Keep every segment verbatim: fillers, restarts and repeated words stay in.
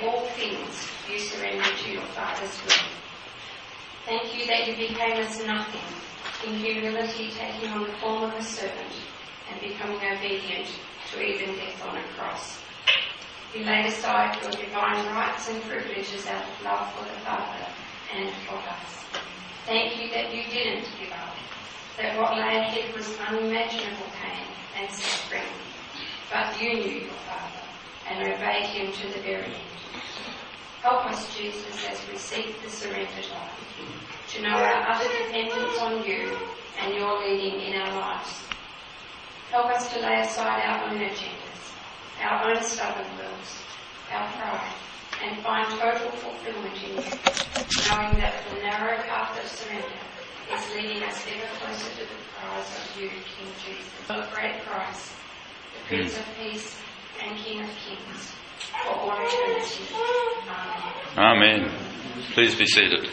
all things you surrendered to your Father's will. Thank you that you became as nothing, in humility taking on the form of a servant and becoming obedient to even death on a cross. You laid aside your divine rights and privileges out of love for the Father and for us. Thank you that you didn't give up, that what lay ahead was unimaginable pain and suffering, but you knew your Father and obeyed him to the very end. Help us, Jesus, as we seek the surrendered life, to know our utter dependence on you and your leading in our lives. Help us to lay aside our own agendas, our own stubborn wills, our pride, and find total fulfillment in you, knowing that the narrow path of surrender is leading us ever closer to the prize of you, King Jesus, of great price, the Prince of Peace and King of Kings, for all eternity. Amen. Amen. Please be seated.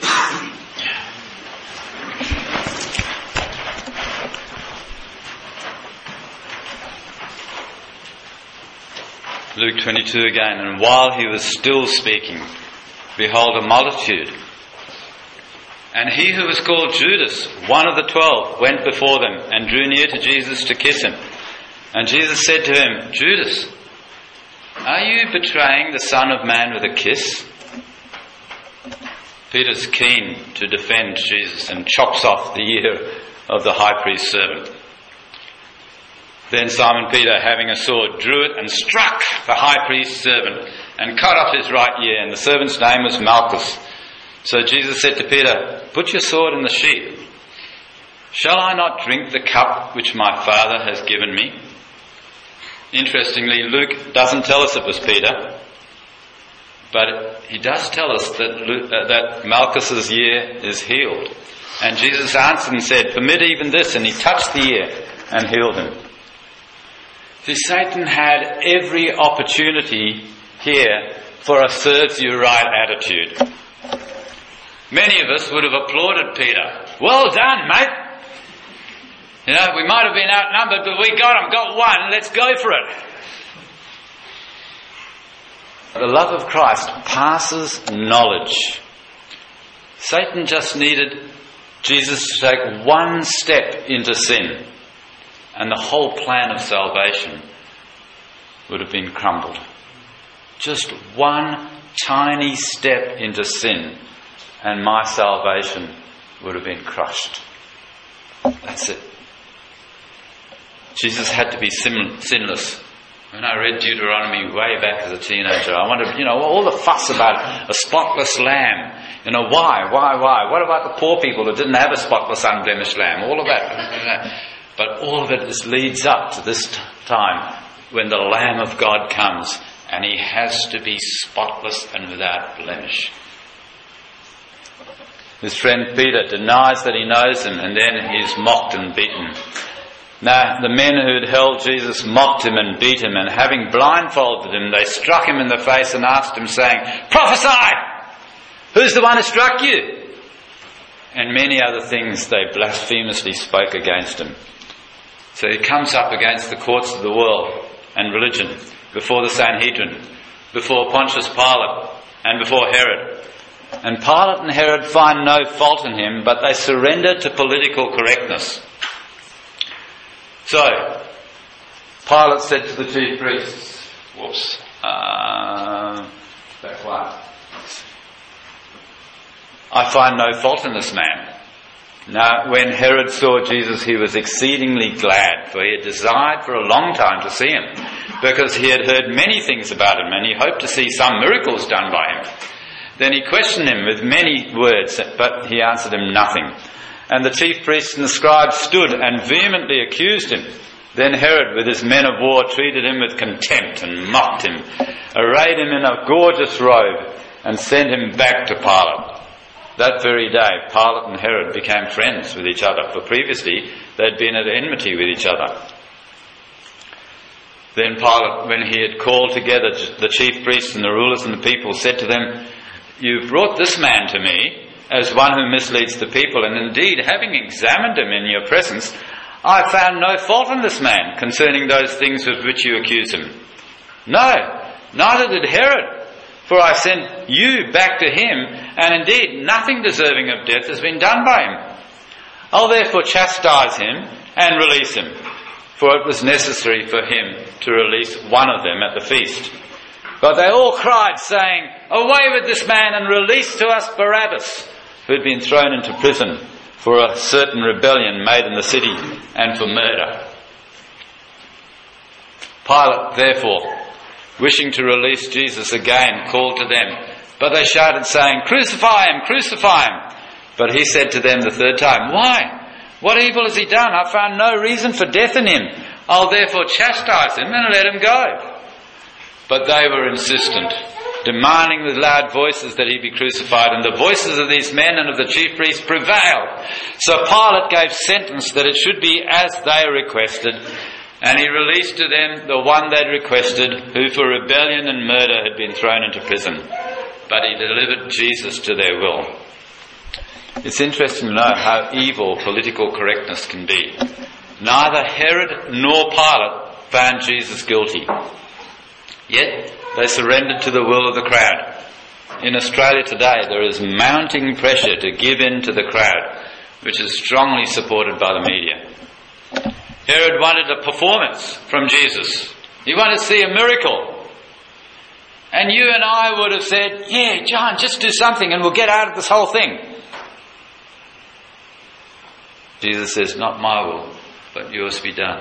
Luke twenty-two again. And while he was still speaking, behold, a multitude. And he who was called Judas, one of the twelve, went before them and drew near to Jesus to kiss him. And Jesus said to him, Judas, are you betraying the Son of Man with a kiss? Peter's keen to defend Jesus and chops off the ear of the high priest's servant. Then Simon Peter, having a sword, drew it and struck the high priest's servant and cut off his right ear, and the servant's name was Malchus. So Jesus said to Peter, put your sword in the sheath. Shall I not drink the cup which my Father has given me? Interestingly, Luke doesn't tell us it was Peter, but he does tell us that, Luke, uh, that Malchus's ear is healed. And Jesus answered and said, permit even this, and he touched the ear and healed him. See, Satan had every opportunity here for a serves you right attitude. Many of us would have applauded Peter. Well done, mate. You know, we might have been outnumbered, but we got him, got one, let's go for it. The love of Christ passes knowledge. Satan just needed Jesus to take one step into sin, and the whole plan of salvation would have been crumbled. Just one tiny step into sin, and my salvation would have been crushed. That's it. Jesus had to be sin- sinless. When I read Deuteronomy way back as a teenager, I wondered, you know, all the fuss about a spotless lamb. You know, why, why, why? What about the poor people who didn't have a spotless, unblemished lamb? All of that. But all of it is, leads up to this t- time when the Lamb of God comes, and he has to be spotless and without blemish. His friend Peter denies that he knows him, and then he's mocked and beaten. Now, the men who had held Jesus mocked him and beat him, and having blindfolded him, they struck him in the face and asked him, saying, prophesy! Who's the one who struck you? And many other things they blasphemously spoke against him. So he comes up against the courts of the world and religion, before the Sanhedrin, before Pontius Pilate, and before Herod. And Pilate and Herod find no fault in him, but they surrender to political correctness. So, Pilate said to the chief priests, whoops, uh, back one. I find no fault in this man. Now, when Herod saw Jesus, he was exceedingly glad, for he had desired for a long time to see him, because he had heard many things about him, and he hoped to see some miracles done by him. Then he questioned him with many words, but he answered him nothing. And the chief priests and the scribes stood and vehemently accused him. Then Herod, with his men of war, treated him with contempt and mocked him, arrayed him in a gorgeous robe, and sent him back to Pilate. That very day, Pilate and Herod became friends with each other, for previously they'd been at enmity with each other. Then Pilate, when he had called together the chief priests and the rulers and the people, said to them, you've brought this man to me as one who misleads the people, and indeed, having examined him in your presence, I found no fault in this man concerning those things with which you accuse him. No, neither did Herod. For I sent you back to him, and indeed nothing deserving of death has been done by him. I'll therefore chastise him and release him, for it was necessary for him to release one of them at the feast. But they all cried, saying, Away with this man, and release to us Barabbas, who had been thrown into prison for a certain rebellion made in the city and for murder. Pilate, therefore, wishing to release Jesus again, called to them, but they shouted, saying, Crucify him, crucify him. But he said to them the third time, Why? What evil has he done? I found no reason for death in him. I'll therefore chastise him and let him go. But they were insistent, demanding with loud voices that he be crucified, and the voices of these men and of the chief priests prevailed. So Pilate gave sentence that it should be as they requested, and he released to them the one they'd requested, who for rebellion and murder had been thrown into prison. But he delivered Jesus to their will. It's interesting to know how evil political correctness can be. Neither Herod nor Pilate found Jesus guilty. Yet they surrendered to the will of the crowd. In Australia today, there is mounting pressure to give in to the crowd, which is strongly supported by the media. Herod wanted a performance from Jesus. He wanted to see a miracle. And you and I would have said, yeah, John, just do something and we'll get out of this whole thing. Jesus says, not my will, but yours be done.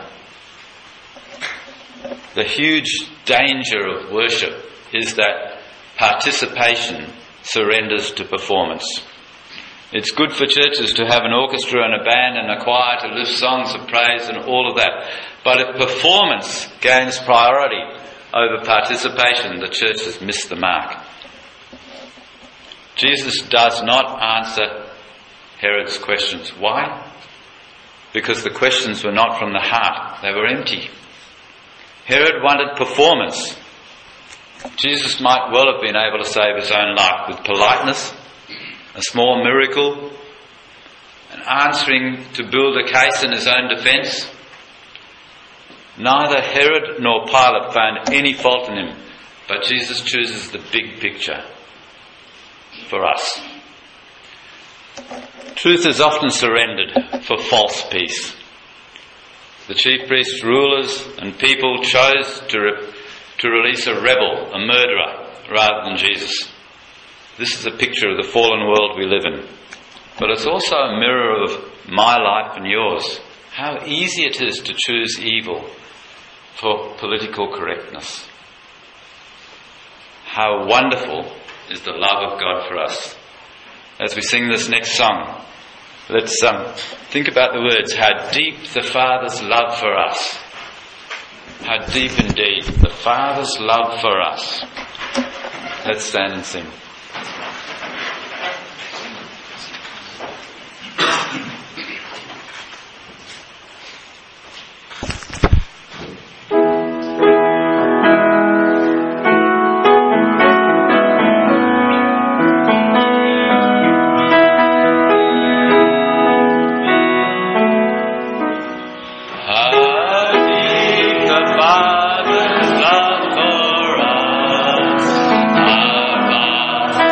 The huge danger of worship is that participation surrenders to performance. It's good for churches to have an orchestra and a band and a choir to lift songs of praise and all of that. But if performance gains priority over participation, the church has missed the mark. Jesus does not answer Herod's questions. Why? Because the questions were not from the heart. They were empty. Herod wanted performance. Jesus might well have been able to save his own life with politeness, a small miracle, and answering to build a case in his own defence. Neither Herod nor Pilate found any fault in him, but Jesus chooses the big picture for us. Truth is often surrendered for false peace. The chief priests, rulers and people chose to, re- to release a rebel, a murderer, rather than Jesus. This is a picture of the fallen world we live in. But it's also a mirror of my life and yours. How easy it is to choose evil for political correctness. How wonderful is the love of God for us. As we sing this next song, let's um, think about the words. How deep the Father's love for us. How deep indeed the Father's love for us. Let's stand and sing. Father's love for us, our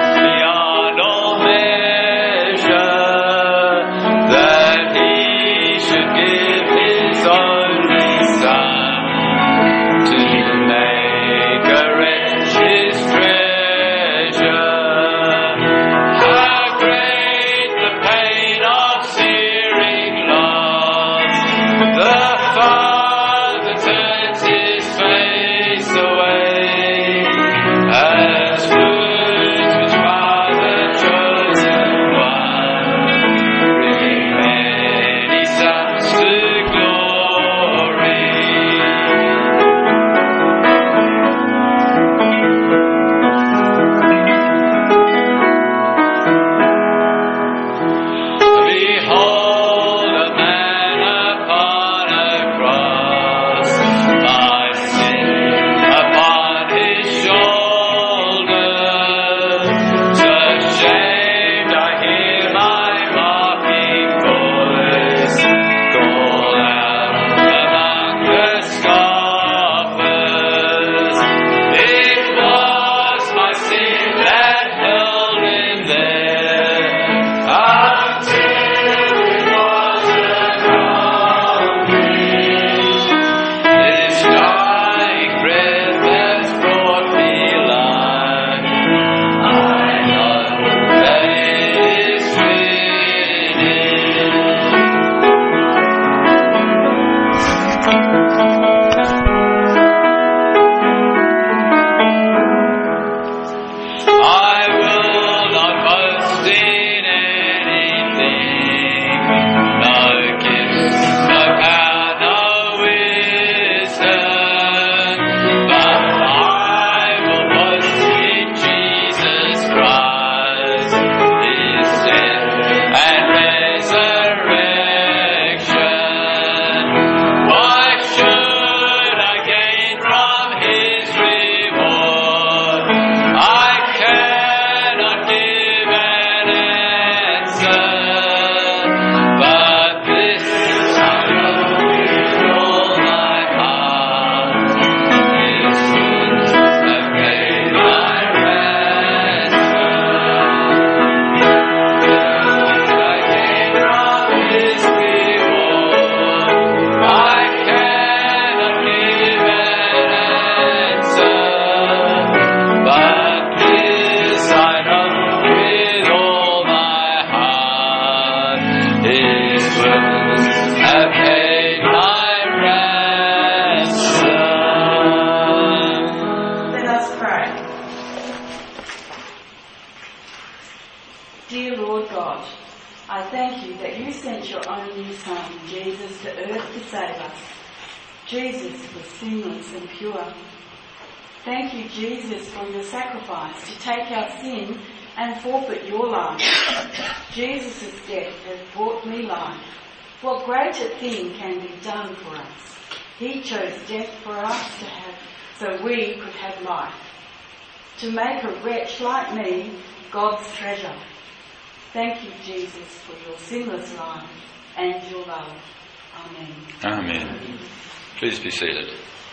Dear Lord God, I thank you that you sent your only Son, Jesus, to earth to save us. Jesus was sinless and pure. Thank you, Jesus, for your sacrifice to take our sin and forfeit your life. Jesus' death has brought me life. What greater thing can be done for us? He chose death for us to have, so we could have life. To make a wretch like me God's treasure. Thank you, Jesus, for your sinless life and your love. Amen. Amen. Please be seated.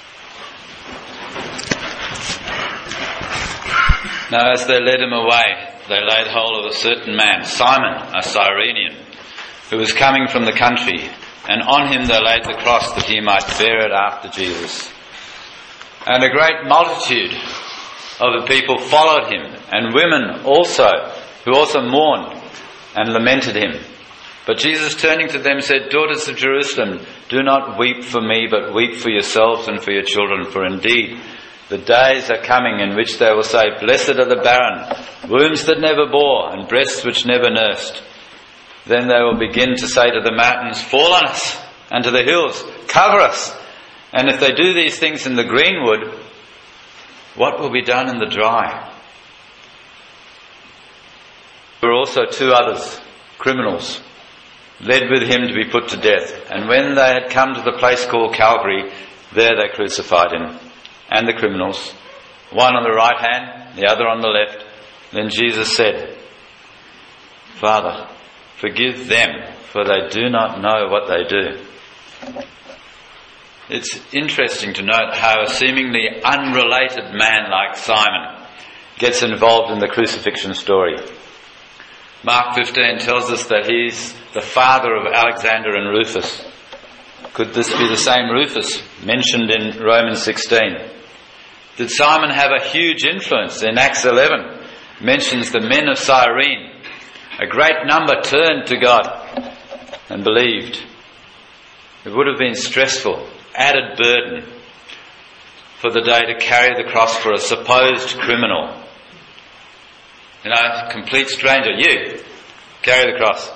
Now as they led him away, they laid hold of a certain man, Simon, a Cyrenian, who was coming from the country, and on him they laid the cross that he might bear it after Jesus. And a great multitude of the people followed him, and women also, who also mourned and lamented him. But Jesus, turning to them, said, Daughters of Jerusalem, do not weep for me, but weep for yourselves and for your children. For indeed, the days are coming in which they will say, Blessed are the barren, wombs that never bore, and breasts which never nursed. Then they will begin to say to the mountains, Fall on us, and to the hills, Cover us. And if they do these things in the greenwood, what will be done in the dry? There were also two others, criminals, led with him to be put to death. And when they had come to the place called Calvary, there they crucified him, and the criminals, one on the right hand, the other on the left. Then Jesus said, Father, forgive them, for they do not know what they do. It's interesting to note how a seemingly unrelated man like Simon gets involved in the crucifixion story. Mark fifteen tells us that he's the father of Alexander and Rufus. Could this be the same Rufus mentioned in Romans sixteen? Did Simon have a huge influence? In Acts eleven mentions the men of Cyrene. A great number turned to God and believed. It would have been stressful, added burden for the day to carry the cross for a supposed criminal. You know, complete stranger, you, carry the cross.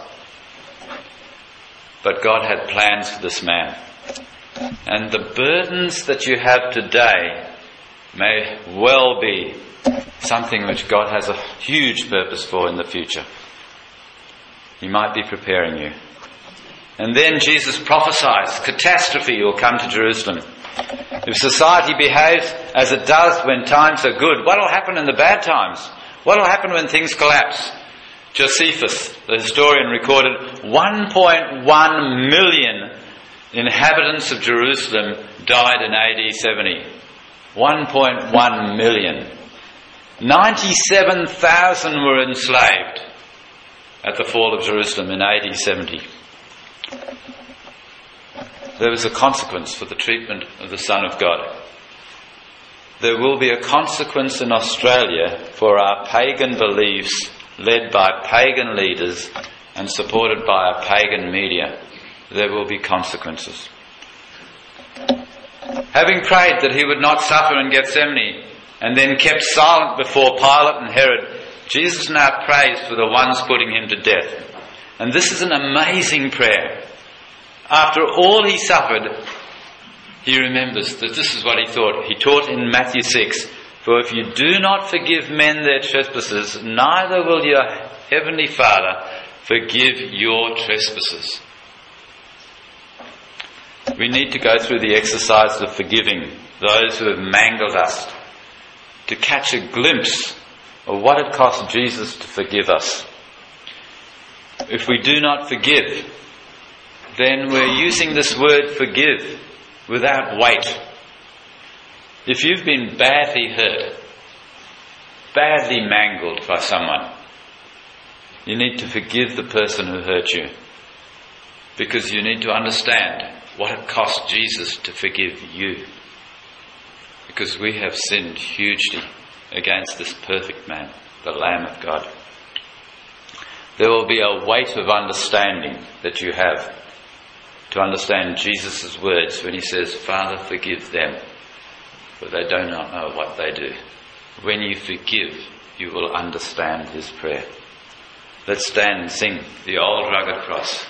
But God had plans for this man. And the burdens that you have today may well be something which God has a huge purpose for in the future. He might be preparing you. And then Jesus prophesies catastrophe will come to Jerusalem. If society behaves as it does when times are good, what will happen in the bad times? What will happen when things collapse? Josephus, the historian, recorded one point one million inhabitants of Jerusalem died in A D seventy. one point one million. ninety-seven thousand were enslaved at the fall of Jerusalem in A D seventy. There was a consequence for the treatment of the Son of God. There will be a consequence in Australia for our pagan beliefs led by pagan leaders and supported by a pagan media. There will be consequences. Having prayed that he would not suffer in Gethsemane and then kept silent before Pilate and Herod, Jesus now prays for the ones putting him to death. And this is an amazing prayer. After all he suffered, he remembers that this is what he thought. He taught in Matthew six, For if you do not forgive men their trespasses, neither will your heavenly Father forgive your trespasses. We need to go through the exercise of forgiving those who have mangled us, to catch a glimpse of what it cost Jesus to forgive us. If we do not forgive, then we're using this word forgive without weight. If you've been badly hurt, badly mangled by someone, you need to forgive the person who hurt you, because you need to understand what it cost Jesus to forgive you, because we have sinned hugely against this perfect man, the Lamb of God. There will be a weight of understanding that you have to understand Jesus' words when he says, Father, forgive them, for they do not know what they do. When you forgive, you will understand his prayer. Let's stand and sing The Old Rugged Cross.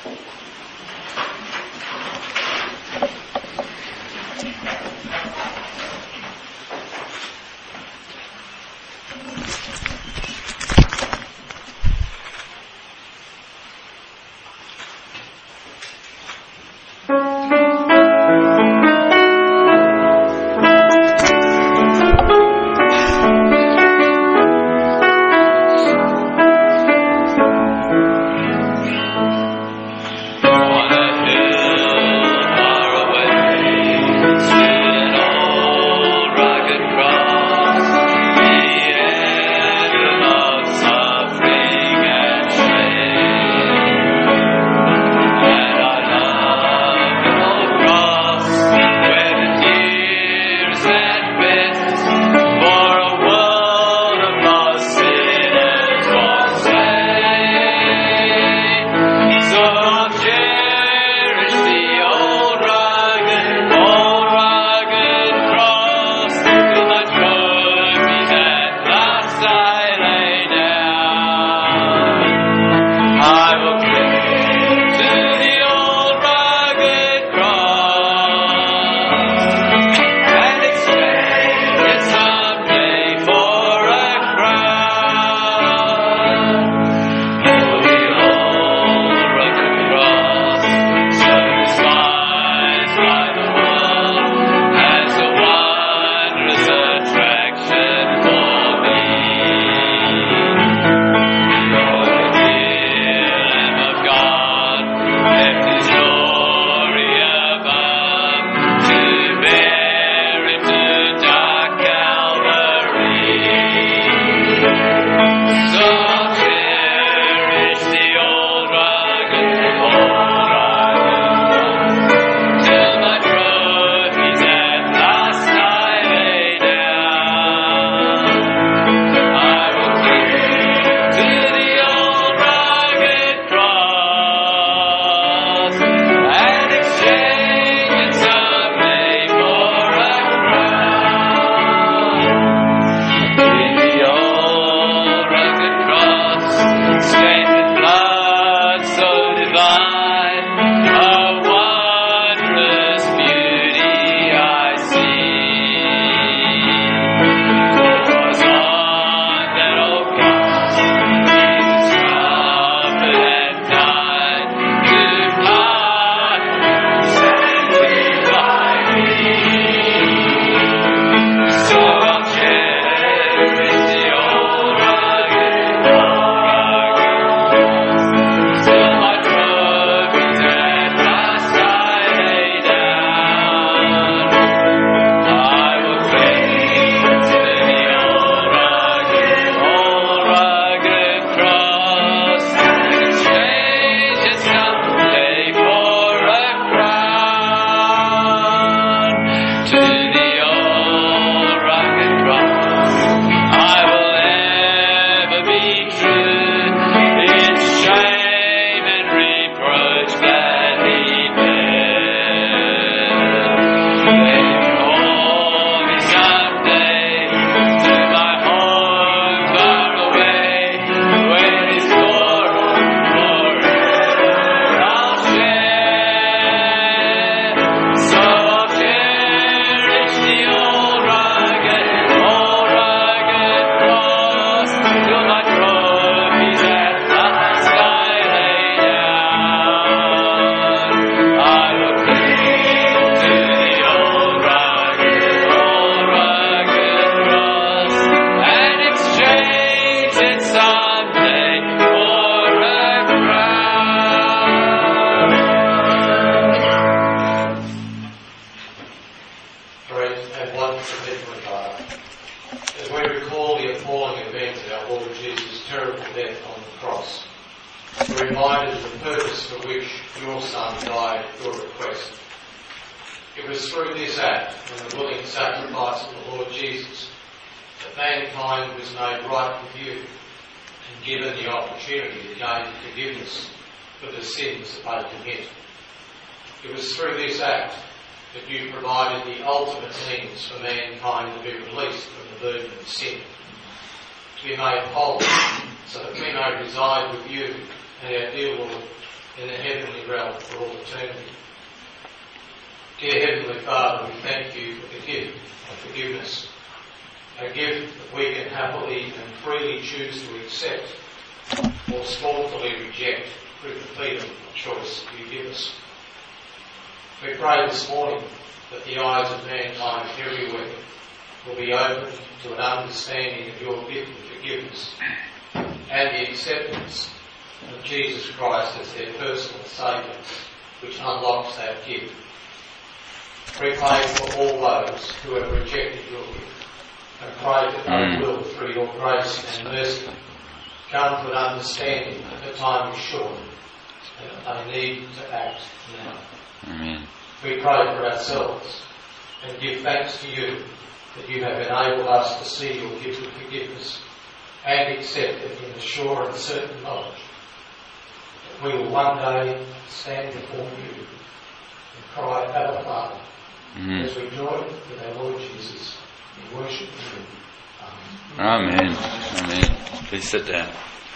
To be made whole, so that when we may reside with you and our dear Lord in the heavenly realm for all eternity. Dear Heavenly Father, we thank you for the gift of forgiveness, a gift that we can happily and freely choose to accept or scornfully reject through the freedom of choice you give us. We pray this morning that the eyes of mankind everywhere will be opened to an understanding of your gift of forgiveness and the acceptance of Jesus Christ as their personal Saviour, which unlocks that gift. We pray for all those who have rejected your gift and pray that they will, through your grace and mercy, come to an understanding that the time is short and that they need to act now. Amen. We pray for ourselves and give thanks to you that you have enabled us to see your gift of forgiveness and accept it in the sure and certain knowledge that we will one day stand before you and cry, Abba, Father, mm. as we join with our Lord Jesus in worship of you. Amen. Amen. Amen. Please sit down.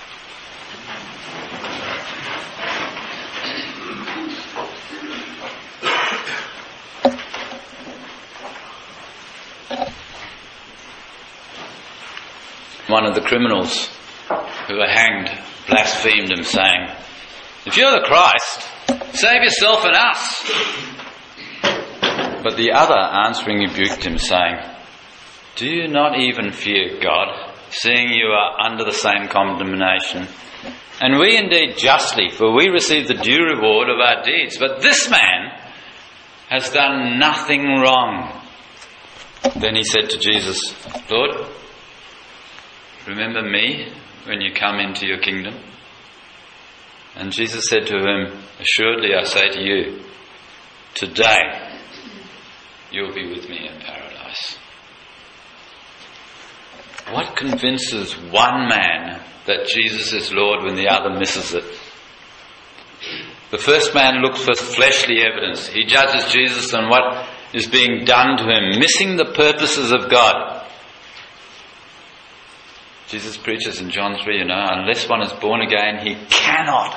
One of the criminals who were hanged blasphemed him, saying, "If you're the Christ, save yourself and us." But the other answering rebuked him, saying, "Do you not even fear God, seeing you are under the same condemnation? And we indeed justly, for we receive the due reward of our deeds. But this man has done nothing wrong." Then he said to Jesus, "Lord, remember me when you come into your kingdom." And Jesus said to him, "Assuredly I say to you, today you'll be with me in paradise." What convinces one man that Jesus is Lord when the other misses it? The first man looks for fleshly evidence. He judges Jesus on what is being done to him, missing the purposes of God. Jesus preaches in John three, you know, unless one is born again, he cannot,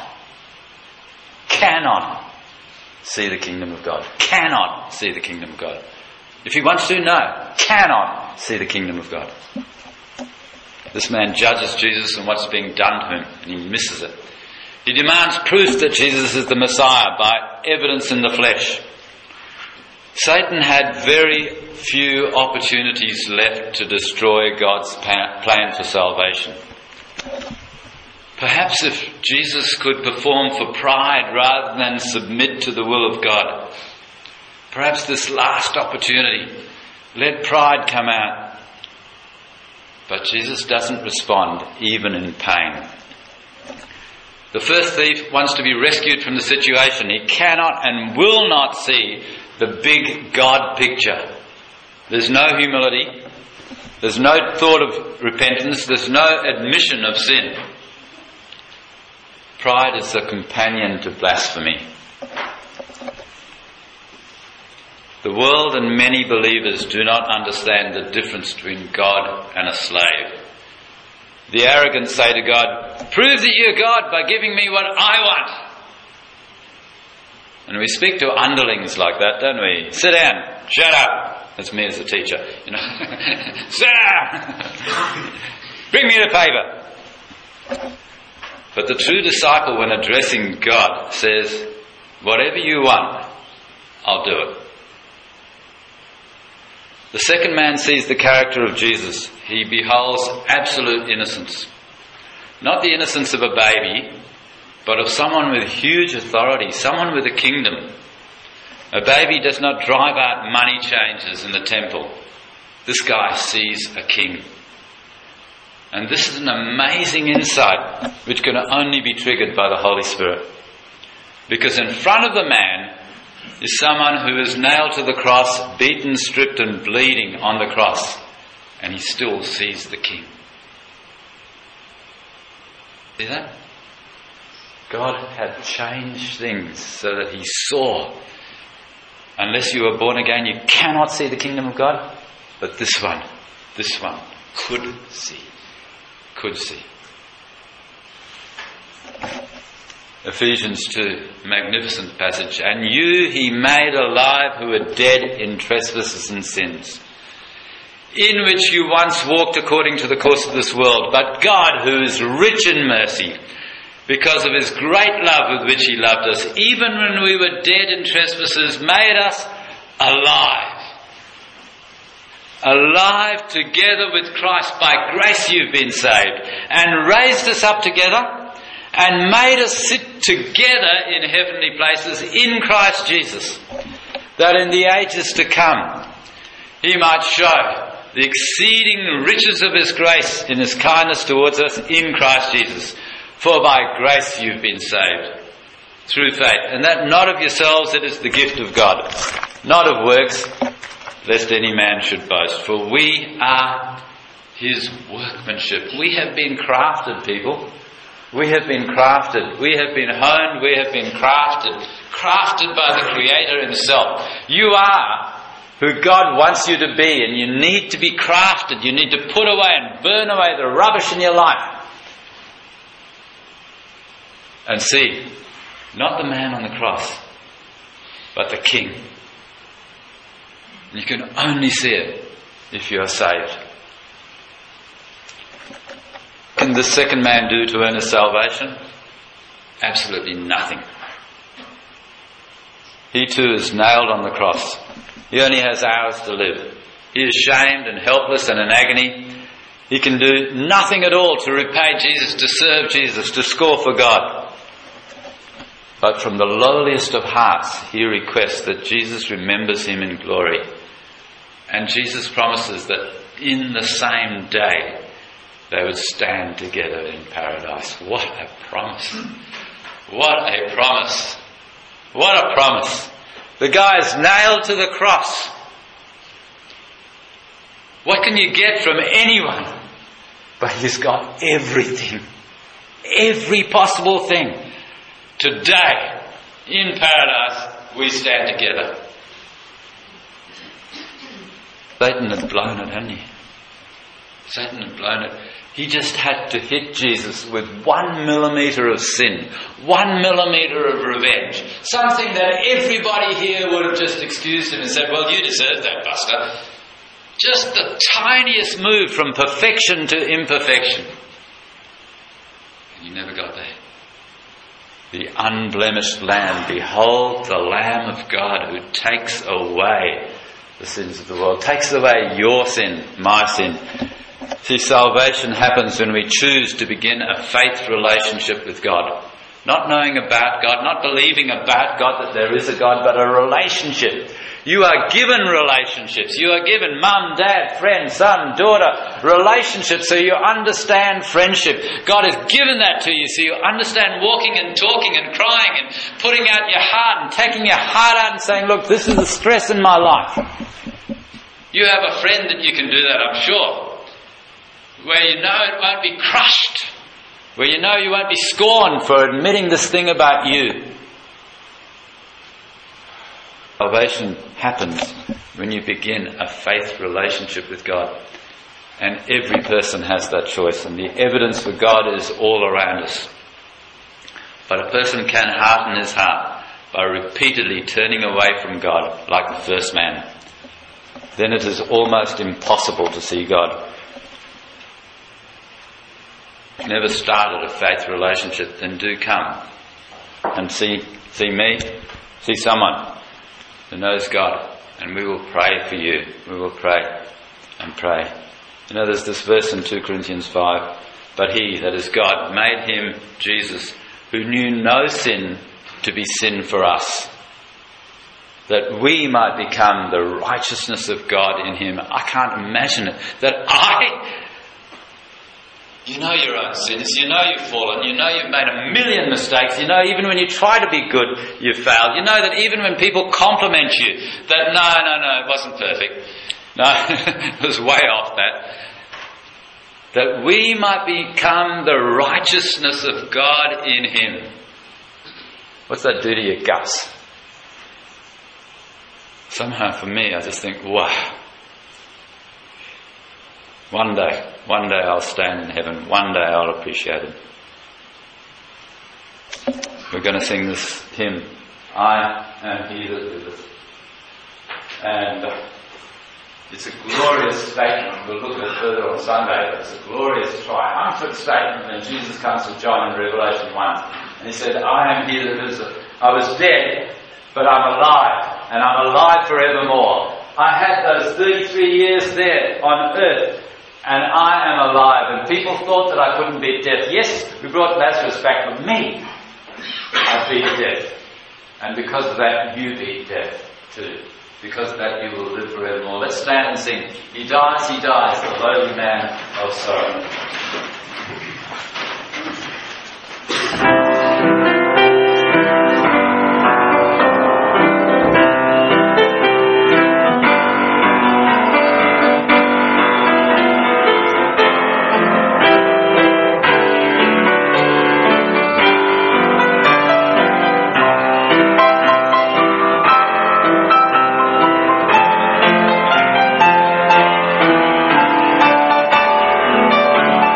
cannot see the kingdom of God. Cannot see the kingdom of God. If he wants to, no, cannot see the kingdom of God. This man judges Jesus on what's being done to him, and he misses it. He demands proof that Jesus is the Messiah by evidence in the flesh. Satan had very few opportunities left to destroy God's plan for salvation. Perhaps if Jesus could perform for pride rather than submit to the will of God, perhaps this last opportunity, let pride come out. But Jesus doesn't respond even in pain. The first thief wants to be rescued from the situation. He cannot and will not see the big God picture. There's no humility. There's no thought of repentance. There's no admission of sin. Pride is the companion to blasphemy. The world and many believers do not understand the difference between God and a slave. The arrogant say to God, "Prove that you're God by giving me what I want." And we speak to underlings like that, don't we? "Sit down, shut up." That's me as a teacher, you know. "Sit down, bring me the paper." But the true disciple, when addressing God, says, "Whatever you want, I'll do it." The second man sees the character of Jesus. He beholds absolute innocence. Not the innocence of a baby, but of someone with huge authority, someone with a kingdom. A baby does not drive out money changers in the temple. This guy sees a king. And this is an amazing insight which can only be triggered by the Holy Spirit. Because in front of the man is someone who is nailed to the cross, beaten, stripped and bleeding on the cross. And he still sees the king. See that? God had changed things so that he saw. Unless you are born again, you cannot see the kingdom of God. But this one, this one could see. Could see. Ephesians two, magnificent passage. And you he made alive who were dead in trespasses and sins, in which you once walked according to the course of this world. But God, who is rich in mercy, because of his great love with which he loved us, even when we were dead in trespasses, made us alive. Alive together with Christ. By grace you've been saved. And raised us up together and made us sit together in heavenly places in Christ Jesus, that in the ages to come he might show the exceeding riches of his grace in his kindness towards us in Christ Jesus. For by grace you've been saved, through faith, and that not of yourselves, it is the gift of God, not of works, lest any man should boast. For we are his workmanship. We have been crafted, people. We have been crafted. We have been honed. We have been crafted. Crafted by the Creator himself. You are who God wants you to be, and you need to be crafted. You need to put away and burn away the rubbish in your life. And see, not the man on the cross, but the King. You can only see it if you are saved. What can the second man do to earn his salvation? Absolutely nothing. He too is nailed on the cross. He only has hours to live. He is shamed and helpless and in agony. He can do nothing at all to repay Jesus, to serve Jesus, to score for God. But from the lowliest of hearts, he requests that Jesus remembers him in glory. And Jesus promises that in the same day they would stand together in paradise. What a promise. What a promise. What a promise. The guy is nailed to the cross. What can you get from anyone? But he's got everything. Every possible thing. Today, in paradise, we stand together. Satan had blown it, hadn't he? Satan had blown it. He just had to hit Jesus with one millimetre of sin, one millimetre of revenge. Something that everybody here would have just excused him and said, well, you deserve that, Buster. Just the tiniest move from perfection to imperfection. And you never got there. The unblemished Lamb, behold the Lamb of God who takes away the sins of the world, takes away your sin, my sin. See, salvation happens when we choose to begin a faith relationship with God. Not knowing about God, not believing about God that there is a God, but a relationship. You are given relationships. You are given mum, dad, friend, son, daughter, relationships so you understand friendship. God has given that to you so you understand walking and talking and crying and putting out your heart and taking your heart out and saying, look, this is the stress in my life. You have a friend that you can do that, I'm sure. Where you know it won't be crushed. Where you know you won't be scorned for admitting this thing about you. Salvation happens when you begin a faith relationship with God. And every person has that choice. And the evidence for God is all around us. But a person can harden his heart by repeatedly turning away from God like the first man. Then it is almost impossible to see God. If you've never started a faith relationship, then do come and see see me, see someone who knows God, and we will pray for you. We will pray and pray. You know, there's this verse in two Corinthians five, but he, that is God, made him, Jesus, who knew no sin, to be sin for us, that we might become the righteousness of God in him. I can't imagine it. That I... You know your own sins, you know you've fallen, you know you've made a million mistakes, you know even when you try to be good, you've failed. You know that even when people compliment you, that no, no, no, it wasn't perfect. No, it was way off that. That we might become the righteousness of God in him. What's that do to your guts? Somehow for me, I just think, wow. One day, one day I'll stand in heaven. One day I'll appreciate it. We're going to sing this hymn, I am he that liveth. And uh, it's a glorious statement. We'll look at it further on Sunday, but it's a glorious, triumphant statement when Jesus comes to John in Revelation one. And he said, I am he that lives. I was dead, but I'm alive, and I'm alive forevermore. I had those thirty-three years there on earth, and I am alive. And people thought that I couldn't beat death. Yes, we brought Lazarus back, but me, I beat death. And because of that, you beat death too. Because of that, you will live forevermore. Let's stand and sing. He dies, he dies, the lowly man of sorrow. Thank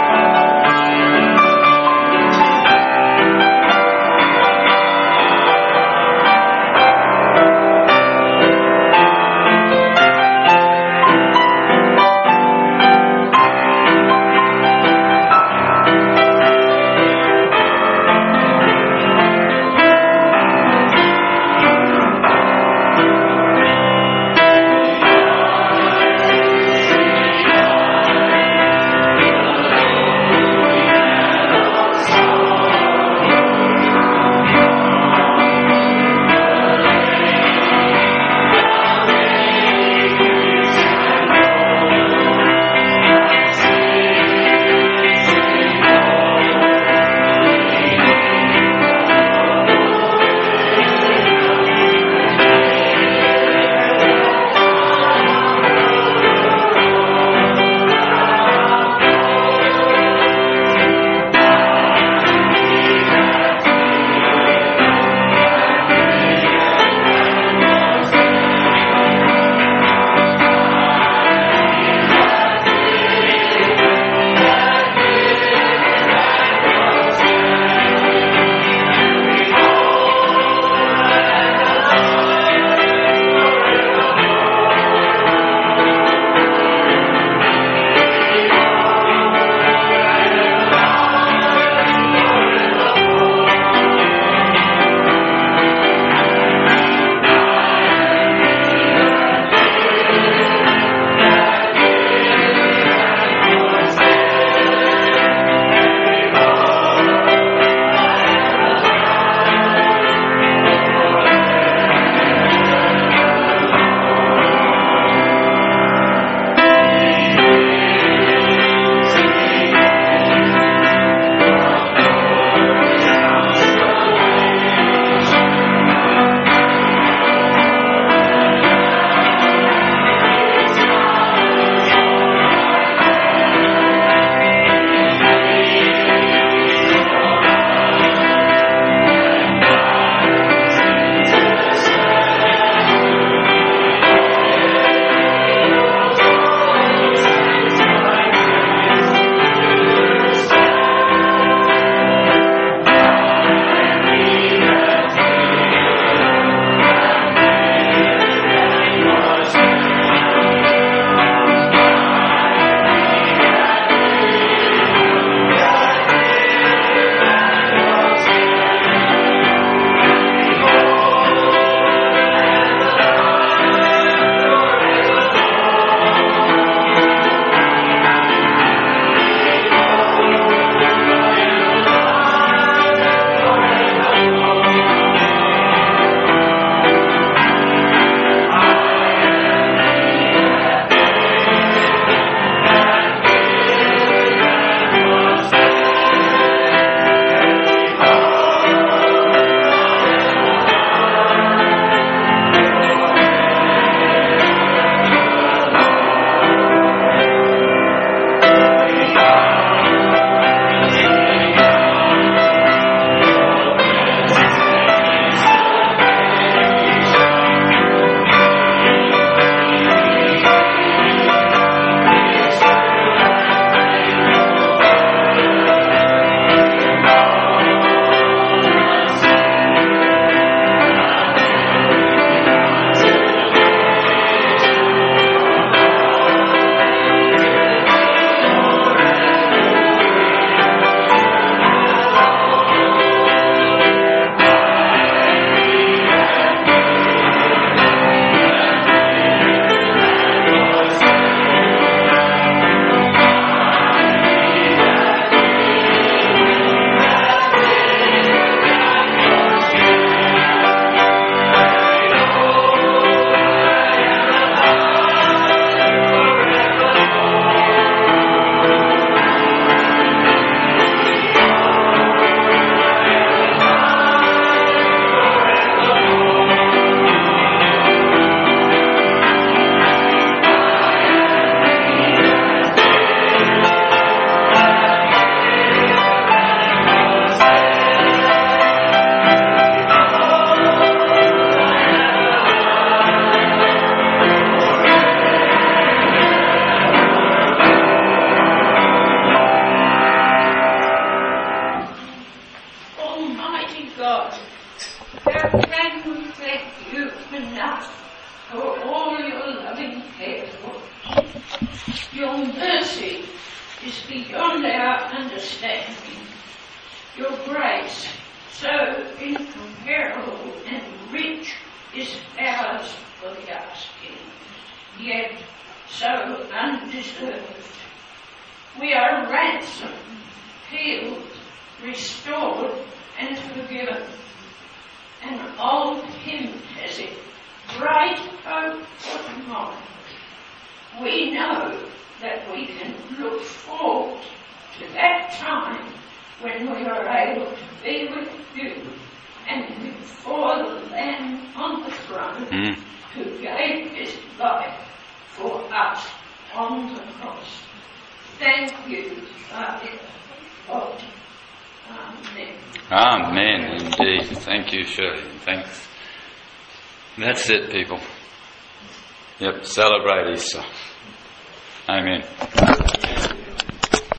God, how can we thank you enough for all your loving care for us? Your mercy is beyond our understanding. Your grace, so incomparable and rich, is ours for the asking, yet so undeserved. We are ransomed, healed, restored, and forgiven. And old hymn has it, bright hope for tomorrow. We know that we can look forward to that time when we are able to be with you and before the Lamb on the throne mm. who gave his life for us on the cross. Thank you, Father God. Amen. Amen, indeed. Thank you, Shirley. Thanks. That's it, people. Yep, celebrate Easter. Amen.